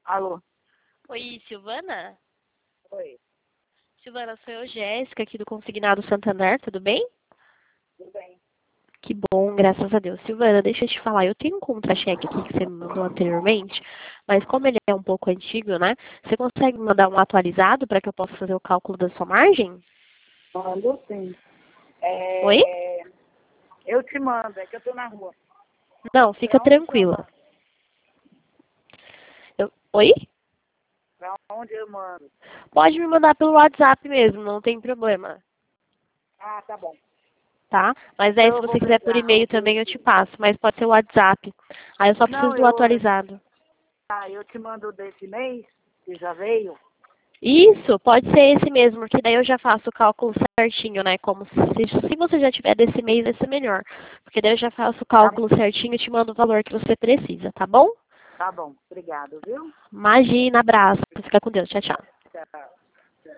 Alô? Oi, Silvana? Oi, Silvana, sou eu, Jéssica, aqui do Consignado Santander, tudo bem? tudo bem? Que bom, graças a Deus. Silvana, deixa eu te falar, eu tenho um contra-cheque aqui que você me mandou anteriormente, mas como ele é um pouco antigo, né? Você consegue me mandar um atualizado para que eu possa fazer o cálculo da sua margem? Mando sim. Oi? Eu te mando, é que eu tô na rua. Não, fica Pra onde que eu tranquila. mando? Oi? Pra onde eu mando? Pode me mandar pelo WhatsApp mesmo, não tem problema, Ah, tá bom. tá? Mas aí Então se eu vou você quiser por pegar e-mail também eu te passo, mas pode ser o WhatsApp. Aí eu só preciso Não, do atualizado. eu te mando desse mês, que já veio. Isso, pode ser esse mesmo, que daí eu já faço o cálculo certinho, né? Como se você já tiver desse mês, vai ser melhor. Porque daí eu já faço o Tá, cálculo certinho e te mando o valor que você precisa, tá bom? tá bom, obrigado, viu? Imagina, abraço. Fica com Deus. Tchau, tchau. Tchau.